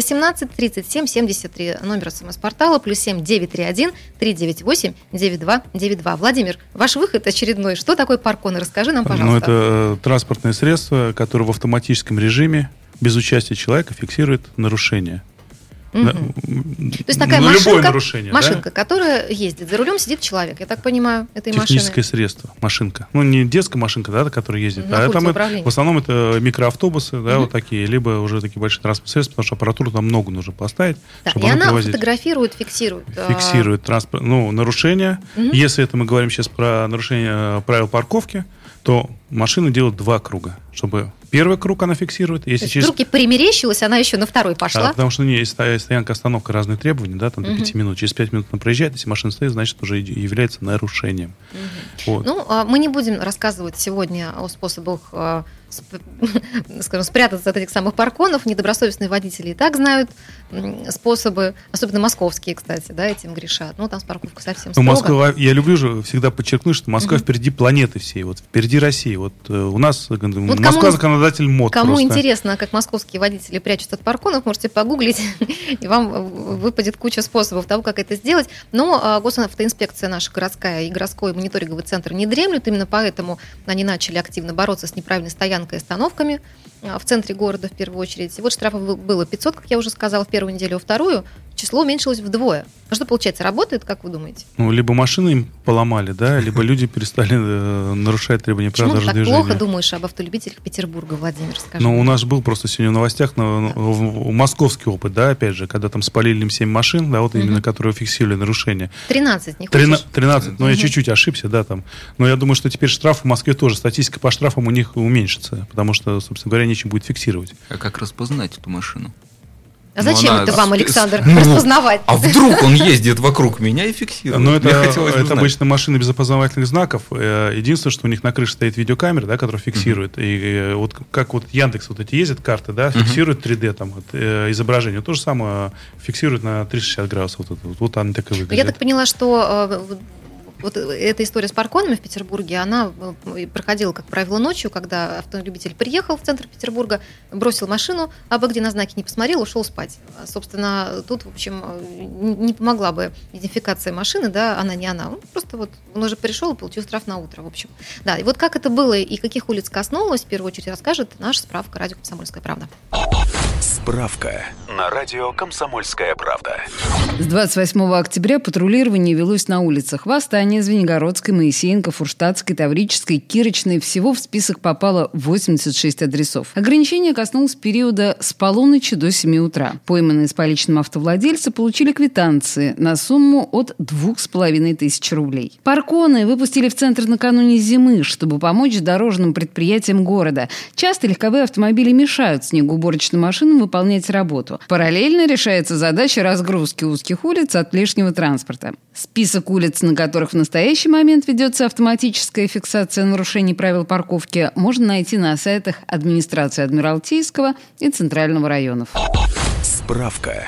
Speaker 2: 418-37-73, номер СМС-портала, +7 931 398 9292. Владимир, ваш выход очередной. Что такое парконы? Расскажи нам, пожалуйста.
Speaker 4: Ну, это транспортное средство, которое в автоматическом режиме, без участия человека, фиксирует нарушение.
Speaker 2: Да. То есть такая машинка, которая ездит. За рулем сидит человек, я так понимаю, этой машины.
Speaker 4: Техническое средство, машинка. Ну, не детская машинка, да, которая ездит, в основном это микроавтобусы, да, вот такие, либо уже такие большие транспортные средства, потому что аппаратуру там много нужно поставить.
Speaker 2: Да, и она фотографирует, фиксирует.
Speaker 4: Фиксирует транспорт, нарушения. Если это мы говорим сейчас про нарушение правил парковки, то машина делает 2 круга, чтобы первый круг она фиксирует. Если
Speaker 2: вдруг ей примерещилась, она еще на второй пошла.
Speaker 4: Потому что есть стоянка, остановка, разные требования, да, там до 5 минут. Через 5 минут она проезжает, если машина стоит, значит, уже является нарушением.
Speaker 2: Вот. Ну, мы не будем рассказывать сегодня о способах, скажем, спрятаться от этих самых парконов. Недобросовестные водители и так знают способы, особенно московские, кстати, да, этим грешат. Ну, там с парковкой совсем строго.
Speaker 4: Москва, я люблю же всегда подчеркнуть, что Москва впереди планеты всей, вот впереди России. Вот у нас Москва законодатель мод.
Speaker 2: Кому
Speaker 4: просто
Speaker 2: интересно, как московские водители прячутся от парконов, можете погуглить, и вам выпадет куча способов того, как это сделать. Но госавтоинспекция наша городская и городской мониторинговый центр не дремлют, именно поэтому они начали активно бороться с неправильной стоянкой и остановками в центре города в первую очередь. И вот штрафов было 500, как я уже сказала, в первую неделю, а вторую число уменьшилось вдвое. А что получается, работает, как вы думаете?
Speaker 4: Ну, либо машины им поломали, да, либо люди перестали нарушать требования правил дорожного движения.
Speaker 2: Почему ты так плохо думаешь об автолюбителях Петербурга, Владимир, скажи?
Speaker 4: Ну, у нас был просто сегодня в новостях московский опыт, да, опять же, когда там спалили им 7 машин, да, вот именно, которые фиксировали нарушения.
Speaker 2: 13, не хочешь?
Speaker 4: 13, но я чуть-чуть ошибся, да, там. Но я думаю, что теперь штраф в Москве тоже, статистика по штрафам у них уменьшится, потому что, собственно говоря, нечем будет фиксировать.
Speaker 3: А как распознать эту машину?
Speaker 2: А зачем это вам, Александр, распознавать?
Speaker 3: А вдруг он ездит вокруг меня и фиксирует?
Speaker 4: Ну, это обычно машины без опознавательных знаков. Единственное, что у них на крыше стоит видеокамера, да, которая фиксирует. И вот как вот Яндекс вот эти ездят, карты, да, фиксируют 3D там вот, изображение. То же самое фиксирует на 360 градусов. Вот она так и выглядит.
Speaker 2: Я так поняла, что вот эта история с парконами в Петербурге, она проходила, как правило, ночью, когда автолюбитель приехал в центр Петербурга, бросил машину, абы где на знаки не посмотрел, ушел спать. Собственно, тут, в общем, не помогла бы идентификация машины, да, она не она. Просто вот он уже пришел и получил штраф на утро, в общем. Да, и вот как это было и каких улиц коснулось, в первую очередь расскажет наша справка «Радио Комсомольская правда».
Speaker 1: Справка на радио «Комсомольская правда».
Speaker 11: С 28 октября патрулирование велось на улицах Восстания, Звенигородской, Моисеенко, Фурштадтской, Таврической, Кирочной. Всего в список попало 86 адресов. Ограничение коснулось периода с полуночи до 7 утра. Пойманные с поличным автовладельцы получили квитанции на сумму от 2500 рублей. Парконы выпустили в центр накануне зимы, чтобы помочь дорожным предприятиям города. Часто легковые автомобили мешают снегоуборочным машинам выполнять работу. Параллельно решается задача разгрузки узких улиц от лишнего транспорта. Список улиц, на которых в настоящий момент ведется автоматическая фиксация нарушений правил парковки, можно найти на сайтах администрации Адмиралтейского и Центрального районов.
Speaker 1: Справка.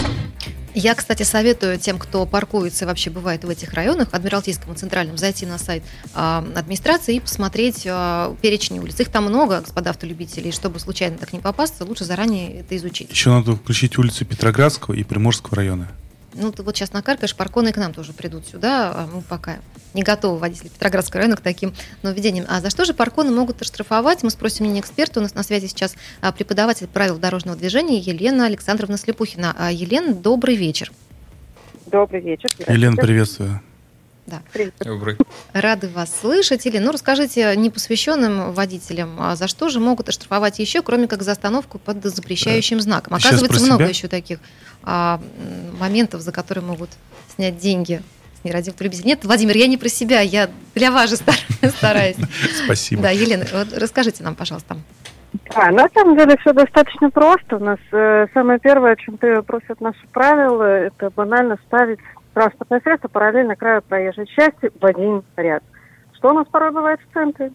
Speaker 2: Я, кстати, советую тем, кто паркуется и вообще бывает в этих районах, Адмиралтейском и Центральном, зайти на сайт администрации и посмотреть перечень улиц. Их там много, господа автолюбители, и чтобы случайно так не попасться, лучше заранее это изучить.
Speaker 4: Еще надо включить улицы Петроградского и Приморского района.
Speaker 2: Ну, ты вот сейчас накаркаешь, парконы к нам тоже придут сюда, а мы пока не готовы, водители Петроградского района, к таким нововведениям. А за что же парконы могут оштрафовать? Мы спросим мнение эксперта. У нас на связи сейчас преподаватель правил дорожного движения Елена Александровна Слепухина. Елена, добрый вечер.
Speaker 13: Добрый вечер.
Speaker 4: Елена, приветствую.
Speaker 2: Да.
Speaker 3: Добрый.
Speaker 2: Рады вас слышать. Елена, ну расскажите непосвященным водителям, за что же могут оштрафовать еще, кроме как за остановку под запрещающим знаком? Оказывается, много еще таких моментов, за которые могут снять деньги с нерадивых любителей. Нет, Владимир, я не про себя, я для вас же стараюсь.
Speaker 4: Спасибо.
Speaker 2: Да, Елена, вот расскажите нам, пожалуйста.
Speaker 13: На самом деле все достаточно просто. У нас самое первое, о чем просят наши правила, это банально ставить транспортное средство параллельно краю проезжей части в один ряд. Что у нас порой бывает в центре?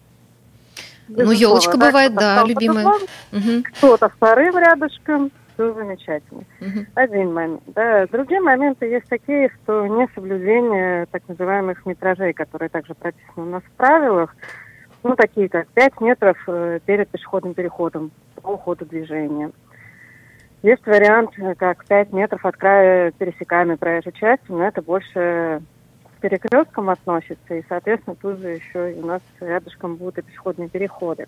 Speaker 2: Ну, елочка бывает, да, любимая.
Speaker 13: Кто-то вторым рядышком. Все замечательно. Один момент. Да. Другие моменты есть такие, что несоблюдение так называемых метражей, которые также прописаны у нас в правилах, ну, такие как 5 метров перед пешеходным переходом по уходу движения. Есть вариант, как 5 метров от края пересекаемой проезжей части, но это больше к перекресткам относится, и, соответственно, тут же еще и у нас рядышком будут и пешеходные переходы.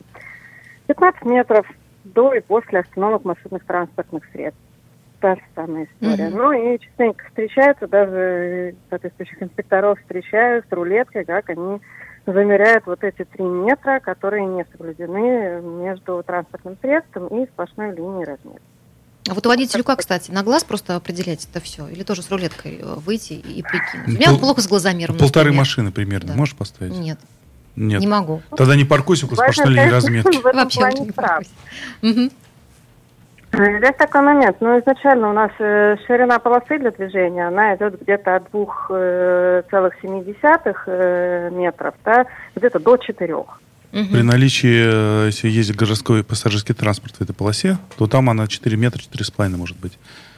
Speaker 13: 15 метров до и после остановок маршрутных транспортных средств. Та же самая история. Ну и частенько встречаются, даже соответствующих инспекторов встречают с рулеткой, как они замеряют вот эти 3 метра, которые не соблюдены между транспортным средством и сплошной линией размера.
Speaker 2: А вот водителю как, кстати, на глаз просто определять это все? Или тоже с рулеткой выйти и прикинуть? У меня плохо с глазомером.
Speaker 4: 1,5 машины примерно, да. Можешь поставить?
Speaker 2: Нет.
Speaker 4: Нет.
Speaker 2: Не могу.
Speaker 4: Тогда не паркуйся около сплошной линии разметки.
Speaker 2: Вообще не паркуйся.
Speaker 13: Здесь такой момент. Ну, изначально у нас ширина полосы для движения, она идет где-то от 2,7 метров, да, где-то до 4.
Speaker 4: При наличии, если ездит городской пассажирский транспорт в этой полосе, то там она 4 метра, 4,5 может быть.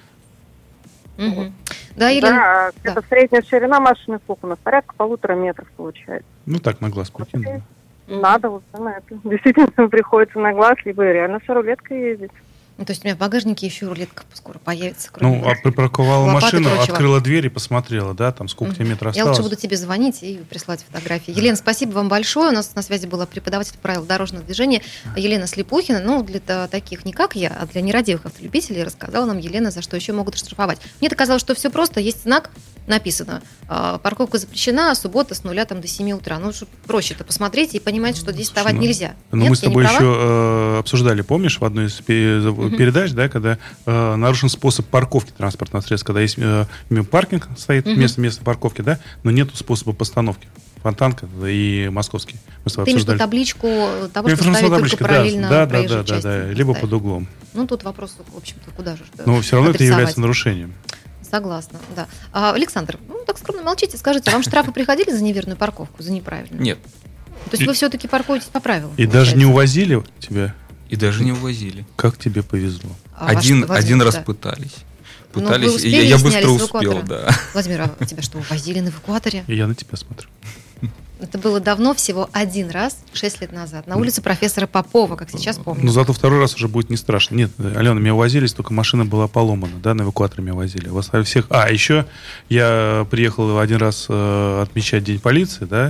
Speaker 2: Да, Елена?
Speaker 13: Да, это средняя ширина машины, сколько у нас? Порядка 1,5 метров получается.
Speaker 4: Ну так, на глаз прикинь.
Speaker 13: Надо вот на это. Действительно, приходится на глаз, либо реально с рулеткой ездить.
Speaker 2: Ну, то есть у меня в багажнике еще рулетка скоро появится.
Speaker 4: Ну, а припарковала машину, открыла дверь и посмотрела, да, там сколько тебе метров осталось.
Speaker 2: Я лучше буду тебе звонить и прислать фотографии. Елена, спасибо вам большое. У нас на связи была преподаватель правил дорожного движения Елена Слепухина. Ну, для таких не как я, а для нерадивых автолюбителей рассказала нам Елена, за что еще могут оштрафовать. Мне казалось, что все просто. Есть знак, написано, парковка запрещена, суббота с 0 до 7 утра. Ну, проще-то посмотреть и понимать, что здесь вставать нельзя.
Speaker 4: Ну, мы с тобой еще обсуждали, помнишь, в одной из передач, да, когда нарушен способ парковки транспортного средства, когда есть паркинг стоит, место парковки, да, но нету способа постановки. Фонтанка и Московский. Мы с тобой обсуждали.
Speaker 2: Табличку того, что ставить только параллельно проезжей части.
Speaker 4: Да, либо под углом.
Speaker 2: Ну, тут вопрос, в общем-то, куда же.
Speaker 4: Но все равно это является нарушением.
Speaker 2: Согласна, да. Александр, ну так скромно молчите, скажите, вам штрафы приходили за неверную парковку, за неправильную?
Speaker 3: Нет.
Speaker 2: То есть вы все-таки паркуетесь по правилам?
Speaker 4: И даже не увозили тебя?
Speaker 3: И даже не увозили.
Speaker 4: Как тебе повезло?
Speaker 3: Один раз пытались. Пытались, и я быстро успел, да.
Speaker 2: Владимир, а тебя что, увозили на эвакуаторе?
Speaker 4: Я на тебя смотрю.
Speaker 2: Это было давно, всего один раз, 6 лет назад, на улице профессора Попова, как сейчас помню.
Speaker 4: Ну, зато второй раз уже будет не страшно. Нет, Алена, меня возились, только машина была поломана, да, на эвакуаторе меня возили. Вас всех... еще я приехал один раз отмечать День полиции, да,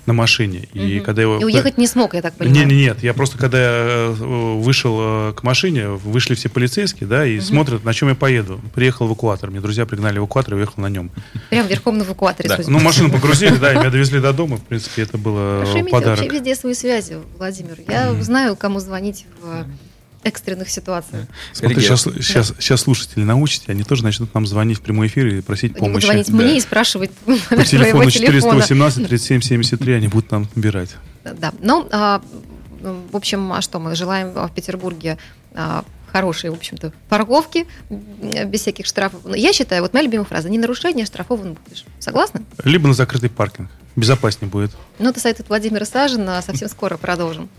Speaker 4: на машине. И когда
Speaker 2: и уехать не смог, я так понимаю.
Speaker 4: Нет. Я просто, когда я вышел к машине, вышли все полицейские, да, и смотрят, на чем я поеду. Приехал эвакуатор. Мне друзья пригнали эвакуатор, и уехал на нем.
Speaker 2: Прям верхом на эвакуаторе.
Speaker 4: Да. Ну, машину погрузили, да, и меня довезли до дома. В принципе, это было подарок.
Speaker 2: Вообще везде свои связи, Владимир. Я знаю, кому звонить в экстренных ситуациях.
Speaker 4: Смотри, сейчас слушатели научите, они тоже начнут нам звонить в прямой эфир и просить помощи.
Speaker 2: Они будут звонить мне и спрашивать
Speaker 4: по телефону 418 37 73, они будут нам набирать.
Speaker 2: Да, ну, в общем, а что мы желаем в Петербурге хорошие, в общем-то, парковки без всяких штрафов. Я считаю, вот моя любимая фраза: не нарушение, штрафован будешь. Согласны?
Speaker 4: Либо на закрытый паркинг. Безопаснее будет.
Speaker 2: Ну, это совет Владимира Сажина. Совсем скоро продолжим.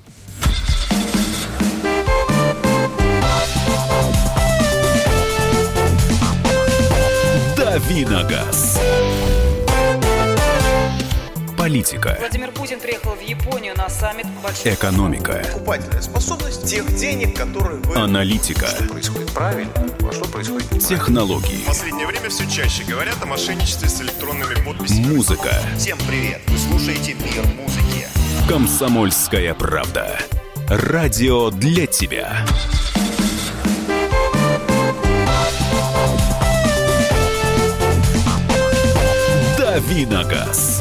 Speaker 1: «Дави на газ». Политика.
Speaker 14: Владимир Путин приехал в Японию на саммит большой.
Speaker 1: Экономика.
Speaker 15: Покупательная способность тех денег, которые вы...
Speaker 1: Аналитика.
Speaker 15: Что происходит правильно, а что происходит неправильно.
Speaker 1: Технологии.
Speaker 16: В последнее время все чаще говорят о мошенничестве с электронными подписями.
Speaker 1: Музыка.
Speaker 15: Всем привет! Вы слушаете «Мир музыки».
Speaker 1: Комсомольская правда. Радио для тебя. «Дави на газ».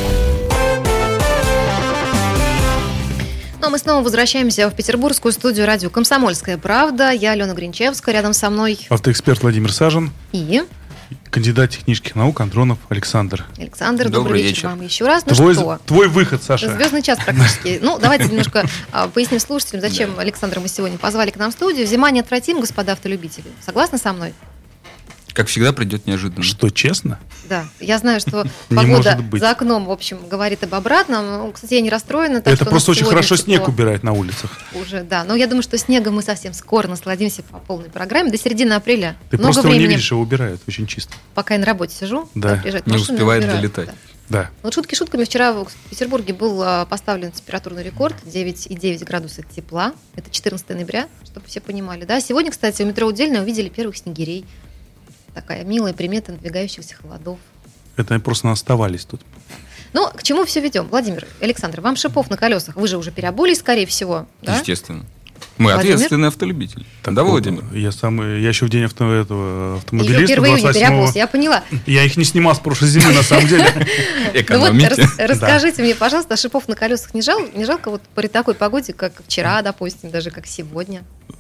Speaker 2: Ну, а мы снова возвращаемся в петербургскую студию радио «Комсомольская правда». Я Алена Гринчевская, рядом со мной
Speaker 4: автоэксперт Владимир Сажин
Speaker 2: и
Speaker 4: кандидат технических наук Андронов Александр.
Speaker 2: Александр, добрый вечер вам еще раз.
Speaker 4: Твой выход, Саша.
Speaker 2: Звездный час практически. Ну, давайте немножко поясним слушателям, зачем Александра мы сегодня позвали к нам в студию. Зима неотвратима, господа автолюбители. Согласны со мной?
Speaker 3: Как всегда, придет неожиданно.
Speaker 4: Что, честно?
Speaker 2: Да. Я знаю, что погода за окном, в общем, говорит об обратном. Ну, кстати, я не расстроена.
Speaker 4: Это просто очень хорошо снег убирает на улицах.
Speaker 2: Уже, да. Но я думаю, что снегом мы совсем скоро насладимся по полной программе. До середины апреля.
Speaker 4: Ты
Speaker 2: много
Speaker 4: просто
Speaker 2: времени.
Speaker 4: его не видишь, его убирает очень чисто.
Speaker 2: Пока я на работе сижу.
Speaker 4: Да.
Speaker 3: Не успевает долетать.
Speaker 4: Да.
Speaker 2: Вот шутки шутками. Вчера в Петербурге был поставлен температурный рекорд 9,9 градусов тепла. Это 14 ноября, чтобы все понимали. Да? Сегодня, кстати, у метро Удельное увидели первых снегирей. Такая милая примета надвигающихся холодов.
Speaker 4: Это они просто оставались тут.
Speaker 2: Ну, к чему все ведем? Владимир, Александр, вам шипов на колесах. Вы же уже переобулись, скорее всего. Да?
Speaker 3: Естественно. Мы ответственные автолюбители. Да, Владимир?
Speaker 4: Я еще в день автомобилиста.
Speaker 2: Еще 1 июня переобулся, я поняла.
Speaker 4: Я их не снимал с прошлой зимы, на самом деле.
Speaker 3: Экономите.
Speaker 2: Расскажите мне, пожалуйста, шипов на колесах не жалко вот при такой погоде, как вчера, допустим, даже как сегодня?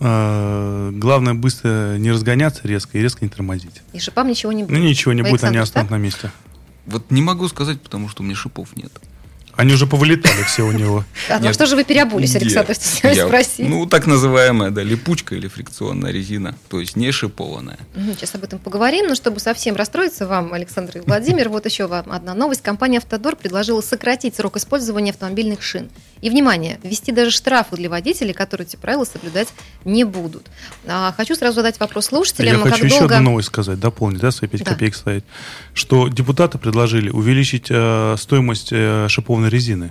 Speaker 4: Главное быстро не разгоняться резко и резко не тормозить.
Speaker 2: И шипам ничего не будет?
Speaker 4: Ну, ничего не будет, они останутся на месте.
Speaker 3: Вот не могу сказать, потому что у меня шипов нет.
Speaker 4: Они уже повылетали все у него.
Speaker 2: А что же вы переобулись, Александр, спросить?
Speaker 3: Ну, так называемая, да, липучка или фрикционная резина, то есть не шипованная.
Speaker 2: Сейчас об этом поговорим, но чтобы совсем расстроиться вам, Александр и Владимир, вот еще вам одна новость. Компания «Автодор» предложила сократить срок использования автомобильных шин. И, внимание, ввести даже штрафы для водителей, которые эти правила соблюдать не будут. Хочу сразу задать вопрос слушателям.
Speaker 4: Я хочу еще одну новость сказать, дополнить, да, свои 5 копеек ставить, что депутаты предложили увеличить стоимость шипованной резины.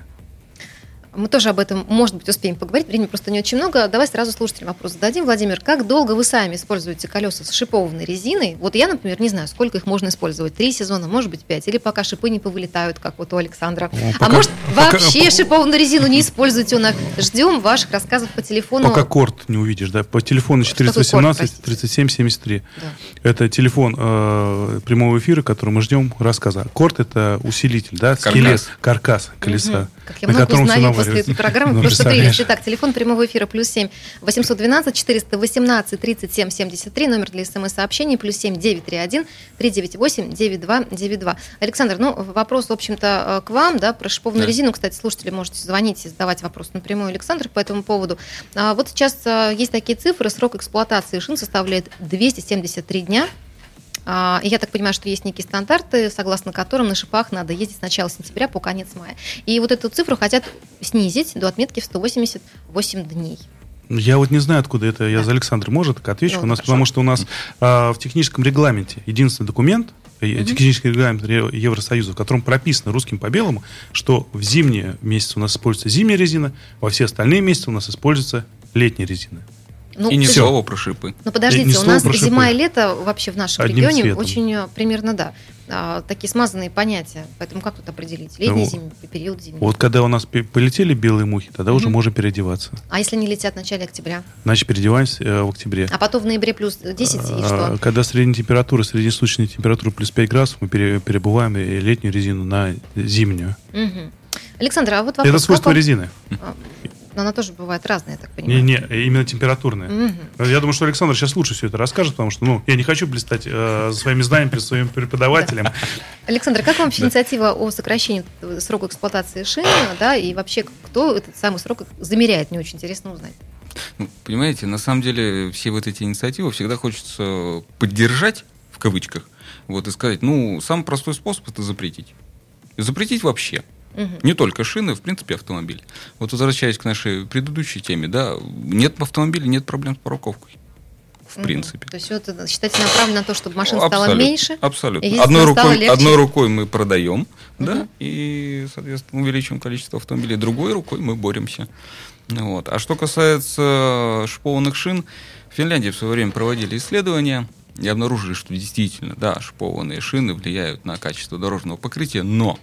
Speaker 2: Мы тоже об этом, может быть, успеем поговорить. Времени просто не очень много. Давай сразу слушателям вопрос зададим. Владимир, как долго вы сами используете колеса с шипованной резиной? Вот я, например, не знаю, сколько их можно использовать. 3 сезона, может быть, 5. Или пока шипы не повылетают, как вот у Александра. Может, вообще шипованную резину не используйте у нас. Ждем ваших рассказов по телефону.
Speaker 4: Пока корт не увидишь, да? По телефону 418 37 73. Да. Это телефон прямого эфира, который мы ждем рассказа. Корт — это усилитель, да? Скелет, каркас колеса.
Speaker 2: Как я много узнаю после этой программы, просто прелесть. Итак, телефон прямого эфира +7 812 418 37 73, номер для СМС-сообщений +7 931 398 9292. Александр, ну, вопрос, в общем-то, к вам, да, про шипованную резину. Кстати, слушатели, можете звонить и задавать вопрос напрямую Александру по этому поводу. Вот сейчас есть такие цифры, срок эксплуатации шин составляет 273 дня. И я так понимаю, что есть некие стандарты, согласно которым на шипах надо ездить с начала сентября по конец мая. И вот эту цифру хотят снизить до отметки в 188 дней.
Speaker 4: Я вот не знаю, откуда это. Я за Александра, может, так отвечу. У нас, потому что у нас в техническом регламенте единственный документ, технический регламент Евросоюза, в котором прописано русским по белому, что в зимние месяцы у нас используется зимняя резина, во все остальные месяцы у нас используется летняя резина.
Speaker 3: И ни слова про шипы.
Speaker 2: Ну, подождите, у нас зима и лето вообще в нашем регионе очень примерно, такие смазанные понятия. Поэтому как тут определить? Летний, зимний, период зимний.
Speaker 4: Вот когда у нас полетели белые мухи, тогда уже можем переодеваться.
Speaker 2: А если они летят в начале октября?
Speaker 4: Значит, переодеваемся в октябре.
Speaker 2: А потом в ноябре плюс 10 и что?
Speaker 4: Когда среднесуточная температура плюс 5 градусов, мы перебываем летнюю резину на зимнюю.
Speaker 2: Александр, а вот вопрос.
Speaker 4: Это свойство резины.
Speaker 2: Но она тоже бывает разная, я так понимаю.
Speaker 4: Не, именно температурная. Я думаю, что Александр сейчас лучше все это расскажет, потому что я не хочу блистать своими знаниями перед своим преподавателем.
Speaker 2: Александр, как вам вообще инициатива о сокращении срока эксплуатации шины, и вообще кто этот самый срок замеряет? Мне очень интересно узнать.
Speaker 3: Понимаете, на самом деле все вот эти инициативы всегда хочется поддержать, в кавычках, и сказать, самый простой способ — это запретить. Запретить вообще. Не только шины, в принципе, автомобиль. Вот возвращаясь к нашей предыдущей теме, нет автомобиля, нет проблем с парковкой. В принципе.
Speaker 2: То есть это, считайте, направлено на то, чтобы машин стало меньше?
Speaker 3: Абсолютно. Одной рукой мы продаем, и, соответственно, увеличиваем количество автомобилей. Другой рукой мы боремся. А что касается шипованных шин, в Финляндии в свое время проводили исследования и обнаружили, что действительно, шипованные шины влияют на качество дорожного покрытия, но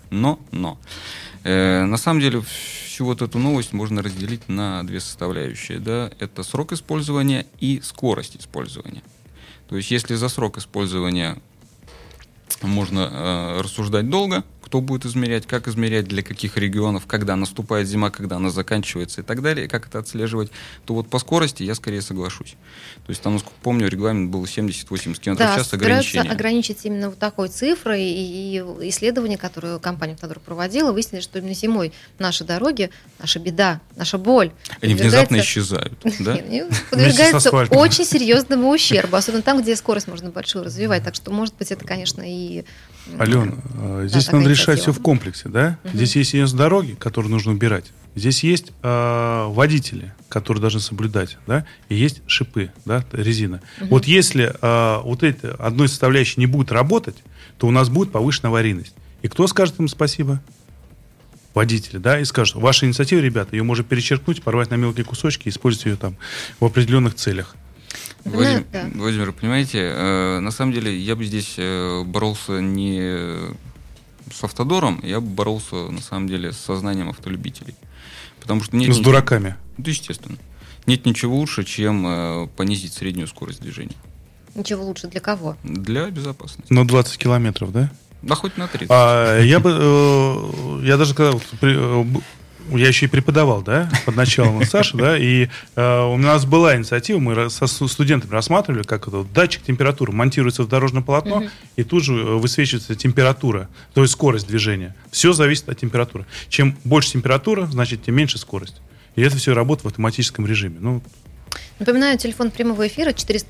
Speaker 3: на самом деле всю вот эту новость можно разделить на две составляющие. Это срок использования и скорость использования. То есть если за срок использования можно рассуждать долго, кто будет измерять, как измерять, для каких регионов, когда наступает зима, когда она заканчивается и так далее, и как это отслеживать, то по скорости я скорее соглашусь. То есть там, насколько помню, регламент был 70-80 км в час ограничения.
Speaker 2: Ограничить именно такой цифрой, и исследования, которые компания «Автодор» проводила, выяснили, что именно зимой наши дороги, наша беда, наша боль
Speaker 3: они внезапно исчезают, да?
Speaker 2: Подвергаются очень серьезному ущербу, особенно там, где скорость можно большую развивать. Так что, может быть, это, конечно, и...
Speaker 4: Ален, здесь надо решать все в комплексе, да? Здесь есть дороги, которые нужно убирать. Здесь есть водители, которые должны соблюдать, да? И есть шипы, резина. Вот если это одной составляющей не будет работать, то у нас будет повышенная аварийность. И кто скажет им спасибо? Водители, и скажут: ваша инициатива, ребята, ее можно перечеркнуть, порвать на мелкие кусочки и использовать ее там в определенных целях.
Speaker 3: Владимир, понимаете, на самом деле я бы здесь боролся не с «Автодором», я бы боролся, на самом деле, с сознанием автолюбителей. Потому что
Speaker 4: с дураками.
Speaker 3: Естественно. Нет ничего лучше, чем понизить среднюю скорость движения.
Speaker 2: Ничего лучше для кого?
Speaker 3: Для безопасности.
Speaker 4: На 20 километров, да?
Speaker 3: Да, хоть на 30.
Speaker 4: Я даже когда... Я еще и преподавал, под началом Саши, и у нас была инициатива, мы со студентами рассматривали, как датчик температуры монтируется в дорожное полотно, и тут же высвечивается температура, то есть скорость движения. Все зависит от температуры. Чем больше температура, значит, тем меньше скорость. И это все работает в автоматическом режиме.
Speaker 2: Напоминаю, телефон прямого эфира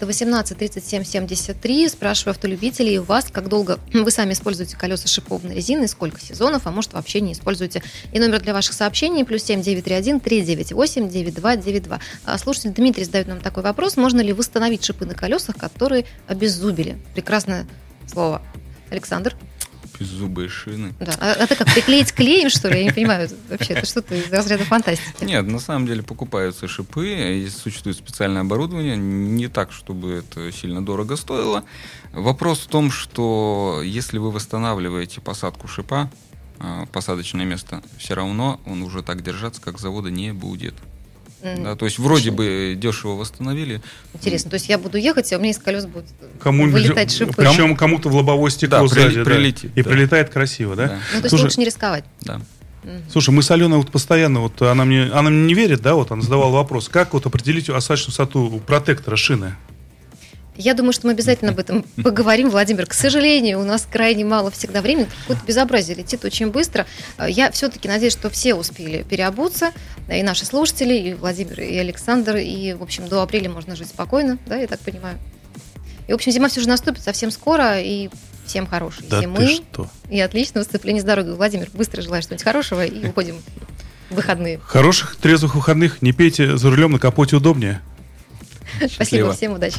Speaker 2: 418-37-73. Спрашиваю автолюбителей, у вас как долго вы сами используете колеса шипованной резины, сколько сезонов, а может вообще не используете. И номер для ваших сообщений +7 931 398 9292. Слушатель Дмитрий задает нам такой вопрос: можно ли восстановить шипы на колесах, которые обеззубили? Прекрасное слово. Александр?
Speaker 3: Беззубые шины.
Speaker 2: Да. А это как, приклеить клеем, что ли? Я не понимаю, вообще, это что-то из разряда фантастики.
Speaker 3: Нет, на самом деле покупаются шипы, и существует специальное оборудование, не так, чтобы это сильно дорого стоило. Вопрос в том, что если вы восстанавливаете посадку шипа, посадочное место, все равно он уже так держаться, как завода, не будет. То есть вроде бы дешево восстановили.
Speaker 2: Интересно, то есть я буду ехать, а у меня из колес будут вылетать шипы.
Speaker 4: Причем кому-то в лобовое стекло сзади
Speaker 3: прилетит.
Speaker 4: И прилетает красиво, да?
Speaker 2: То есть лучше не рисковать.
Speaker 3: Да.
Speaker 4: Слушай, мы с Аленой постоянно, она мне не верит, она задавала вопрос, как определить остаточную высоту протектора шины?
Speaker 2: Я думаю, что мы обязательно об этом поговорим, Владимир. К сожалению, у нас крайне мало всегда времени. Какое-то безобразие летит очень быстро. Я все-таки надеюсь, что все успели переобуться. И наши слушатели, и Владимир, и Александр. И, в общем, до апреля можно жить спокойно, я так понимаю. И, в общем, зима все же наступит совсем скоро. И всем хорошей зимы. И отличного сцепления с дорогой. Владимир, быстро желаю что-нибудь хорошего. И уходим в выходные.
Speaker 4: Хороших, трезвых выходных. Не пейте за рулем, на капоте удобнее.
Speaker 2: Спасибо, всем удачи.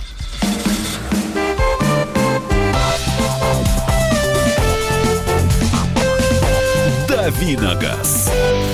Speaker 1: «Дави на газ».